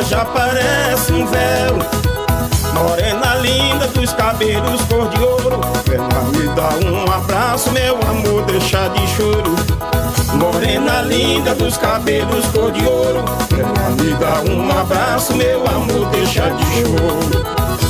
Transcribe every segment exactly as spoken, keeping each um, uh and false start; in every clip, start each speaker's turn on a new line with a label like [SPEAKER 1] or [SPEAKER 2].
[SPEAKER 1] já parece um véu. Morena linda dos cabelos cor de ouro, venha me dar um abraço, meu amor, deixa de choro. Morena linda dos cabelos cor de ouro, venha me dar um abraço, meu amor, deixa de choro.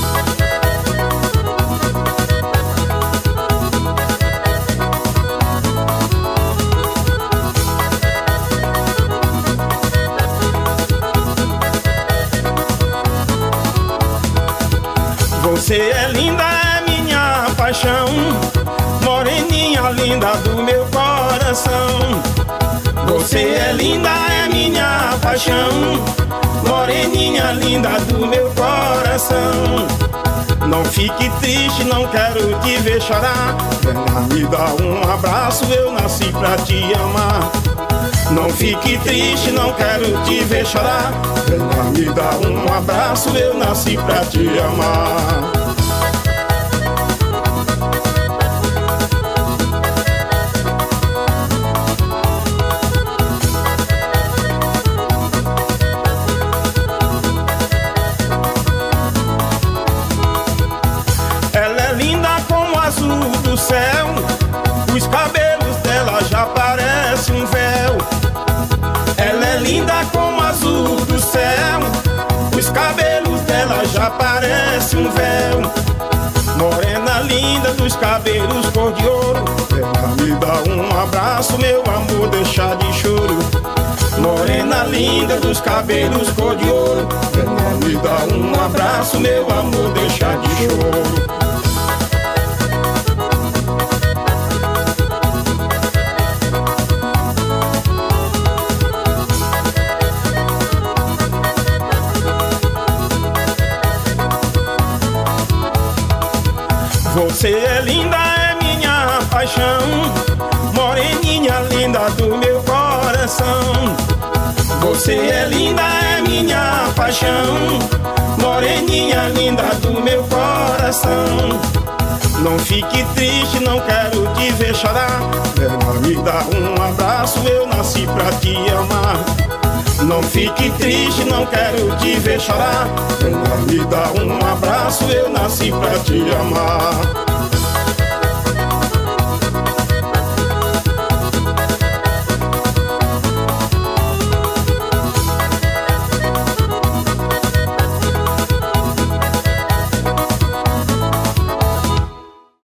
[SPEAKER 1] Você é linda, é minha paixão, moreninha linda do meu coração. Você é linda, é minha paixão, moreninha linda do meu coração. Não fique triste, não quero te ver chorar, venha me dar um abraço, eu nasci pra te amar. Não fique triste, não quero te ver chorar, venha me dar um abraço, eu nasci pra te amar. Ela é linda como o azul do céu, os cabelos dela já parecem um véu. Ela é linda como o azul do céu, os cabelos dela já parecem um véu. Morena linda dos cabelos cor de ouro, venha me dar um abraço, meu amor, deixa de choro. Morena linda dos cabelos cor de ouro, venha me dar um abraço, meu amor, deixa de choro. Você é linda, é minha paixão, moreninha linda do meu coração. Você é linda, é minha paixão, moreninha linda do meu coração. Não fique triste, não quero te ver chorar, venha me dar um abraço, eu nasci pra te amar. Não fique triste, não quero te ver chorar, venha me dar um abraço, eu nasci pra te amar.